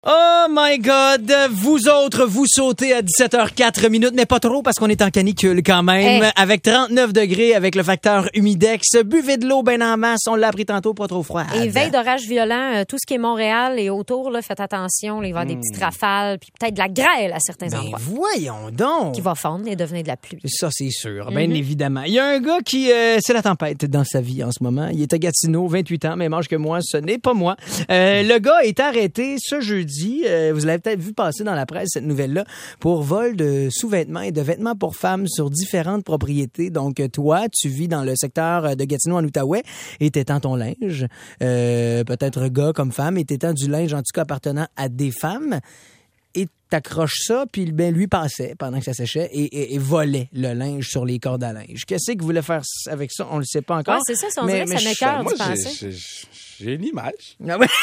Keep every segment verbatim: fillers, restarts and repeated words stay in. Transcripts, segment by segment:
Oh my God! Vous autres, vous sautez à dix-sept heures quatre minutes, mais pas trop parce qu'on est en canicule quand même. Hey. Avec trente-neuf degrés, avec le facteur humidex. Buvez de l'eau ben en masse, on l'a appris tantôt, pas trop froid. Et veille d'orage violent, euh, tout ce qui est Montréal et autour, là, faites attention. Là, il va y avoir mmh. des petites rafales, puis peut-être de la grêle à certains ben endroits. Voyons donc! Qui va fondre et devenir de la pluie. Ça, c'est sûr, bien mmh. évidemment. Il y a un gars qui, euh, c'est la tempête dans sa vie en ce moment. Il est à Gatineau, vingt-huit ans, même âge que moi, ce n'est pas moi. Euh, le gars est arrêté ce jeudi. Euh, vous l'avez peut-être vu passer dans la presse, cette nouvelle-là, pour vol de sous-vêtements et de vêtements pour femmes sur différentes propriétés. Donc, toi, tu vis dans le secteur de Gatineau en Outaouais et t'étends ton linge, euh, peut-être gars comme femme, et t'étends du linge, en tout cas, appartenant à des femmes. Et t'accroches ça, puis ben, lui passait pendant que ça séchait et, et, et volait le linge sur les cordes à linge. Qu'est-ce qu'il voulait faire avec ça? On le sait pas encore. Ouais, c'est ça, on dirait que ça m'écoeure d'y J'ai, penser. j'ai une image. Ah ouais.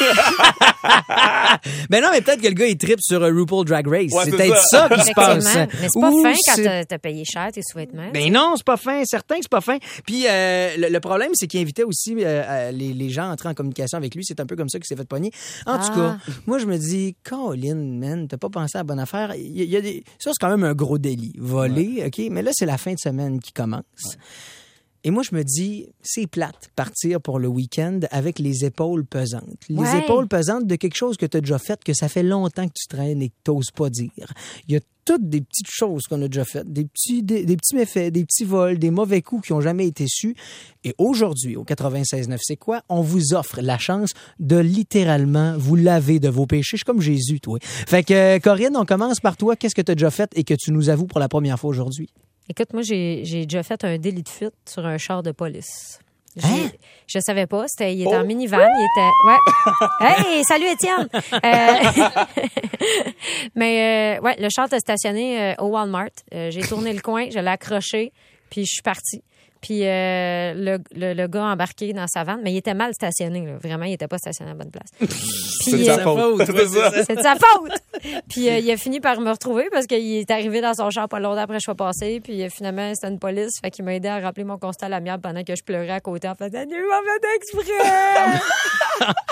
Ben non, mais peut-être que le gars, il tripe sur RuPaul Drag Race. Ouais, c'est, c'est peut-être ça, ça qui se passe. Mais c'est pas Ou fin quand c'est... t'as, t'as payé cher tes sous-vêtements. Ben non, c'est pas fin. Certain que c'est pas fin. Puis euh, le, le problème, c'est qu'il invitait aussi euh, les, les gens à entrer en communication avec lui. C'est un peu comme ça qu'il s'est fait pogner. En ah. tout cas, moi, je me dis, Colin, man, t'as pas pensé à la bonne affaire. Il y a, il y a des... Ça, c'est quand même un gros délit. Voler, ouais. OK? Mais là, c'est la fin de semaine qui commence. Ouais. Et moi, je me dis, c'est plate partir pour le week-end avec les épaules pesantes. Les ouais. épaules pesantes de quelque chose que tu as déjà fait, que ça fait longtemps que tu traînes et que tu n'oses pas dire. Il y a toutes des petites choses qu'on a déjà faites, des petits, des, des petits méfaits, des petits vols, des mauvais coups qui n'ont jamais été su. Et aujourd'hui, au quatre-vingt-seize neuf, c'est quoi? On vous offre la chance de littéralement vous laver de vos péchés. Je suis comme Jésus, toi. Fait que, Corinne, on commence par toi. Qu'est-ce que tu as déjà fait et que tu nous avoues pour la première fois aujourd'hui? Écoute, moi, j'ai, j'ai déjà fait un délit de fuite sur un char de police. J'ai, hein? Je savais pas. C'était, il était oh. en minivan. Il était. Ouais. Hey, salut Étienne. Euh... Mais euh, ouais, le char était stationné euh, au Walmart. Euh, j'ai tourné le coin, je l'ai accroché, puis je suis partie. Puis euh, le, le, le gars embarqué dans sa vanne, mais il était mal stationné. Là. Vraiment, il était pas stationné à la bonne place. C'est de sa euh, faute. C'est, ça. c'est de sa faute. Puis euh, il a fini par me retrouver parce qu'il est arrivé dans son char pas longtemps après que je sois passée. Puis euh, finalement, c'était une police. Fait qu'il m'a aidé à rappeler mon constat à l'amiable pendant que je pleurais à côté en faisant « Il m'a fait exprès! »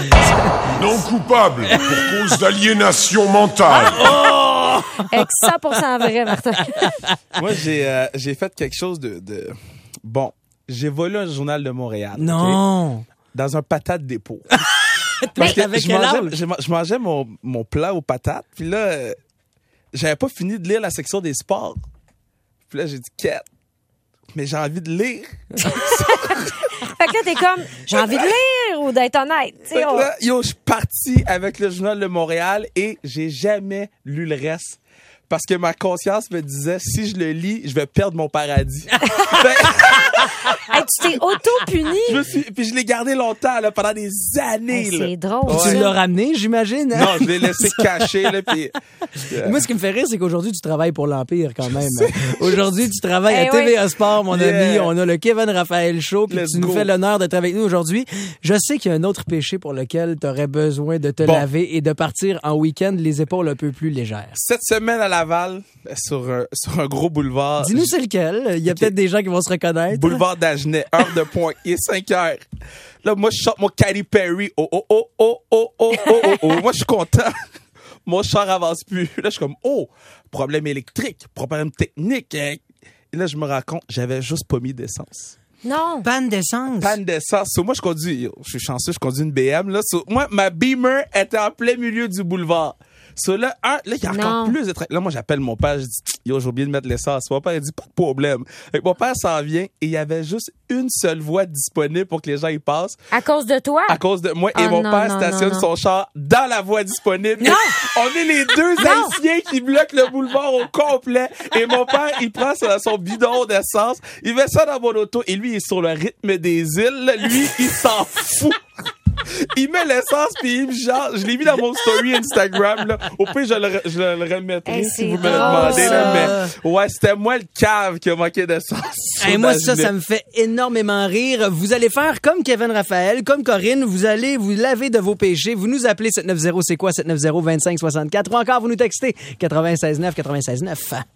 Non coupable pour cause d'aliénation mentale. Oh! Avec cent pour cent vrai, Martin. Moi, j'ai, euh, j'ai fait quelque chose de... de... Bon, j'ai volé un journal de Montréal. Non! Okay? Dans un patate dépôt. Parce que avec je, mangeais, je, je mangeais mon, mon plat aux patates, puis là, euh, j'avais pas fini de lire la section des sports. Puis là, j'ai dit, quête, mais j'ai envie de lire. Fait que là, t'es comme, j'ai envie de lire ou d'être honnête. Fait que là, yo, je suis parti avec le journal de Montréal et j'ai jamais lu le reste. Parce que ma conscience me disait, si je le lis, je vais perdre mon paradis. Hey, tu t'es auto-puni. Je me suis, puis je l'ai gardé longtemps, là, pendant des années. Hey, là. C'est drôle. Ouais. Tu l'as ramené, j'imagine? Hein? Non, je l'ai laissé caché. Là, puis, euh... Moi, ce qui me fait rire, c'est qu'aujourd'hui, tu travailles pour l'Empire quand même. Aujourd'hui, tu travailles hey, à T V A oui. Sport, mon yeah. ami. On a le Kevin Raphaël Show, puis tu go. nous fais l'honneur d'être avec nous aujourd'hui. Je sais qu'il y a un autre péché pour lequel tu aurais besoin de te bon. laver et de partir en week-end les épaules un peu plus légères. Cette semaine à Laval, sur un, sur un gros boulevard. Dis-nous c'est lequel. Il y a okay. peut-être des gens qui vont se reconnaître. Boulevard d'Agenais, heure de pointe. Il est cinq heures. Là, moi, je chante mon Katy Perry. Oh, oh, oh, oh, oh, oh, oh, oh, oh. Moi, je suis content. Mon char avance plus. Là, je suis comme, oh, problème électrique, problème technique. Et là, je me rends compte, j'avais juste pas mis d'essence. Non. Panne d'essence. Panne d'essence. So, moi, je conduis, je suis chanceux, je conduis une B M. Là. So, moi, ma Beamer était en plein milieu du boulevard. So, là, un, là, il y a encore non. plus de trains. Là, moi, j'appelle mon père, je dis, yo, j'ai oublié de mettre l'essence. Mon père, il dit, pas de problème. Fait que mon père s'en vient et il y avait juste une seule voie disponible pour que les gens y passent. À cause de toi? À cause de moi. Oh, et mon non, père non, stationne non, non. son char dans la voie disponible. Non! On est les deux Haïtiens qui bloquent le boulevard au complet. Et mon père, il prend son, son bidon d'essence, il met ça dans mon auto et lui, il est sur le rythme des îles. Lui, il s'en fout. Il met l'essence puis il me charge. Je l'ai mis dans mon story Instagram là. Au pire je le, je le remettrai hey, si vous me le demandez là. Mais ouais, c'était moi le cave qui a manqué d'essence. Hey, moi ça, ça me fait énormément rire. Vous allez faire comme Kevin Raphaël, comme Corinne. Vous allez vous laver de vos péchés. Vous nous appelez sept neuf zéro c'est quoi sept neuf zéro vingt-cinq soixante-quatre ou encore vous nous textez quatre-vingt-seize neuf quatre-vingt-seize neuf.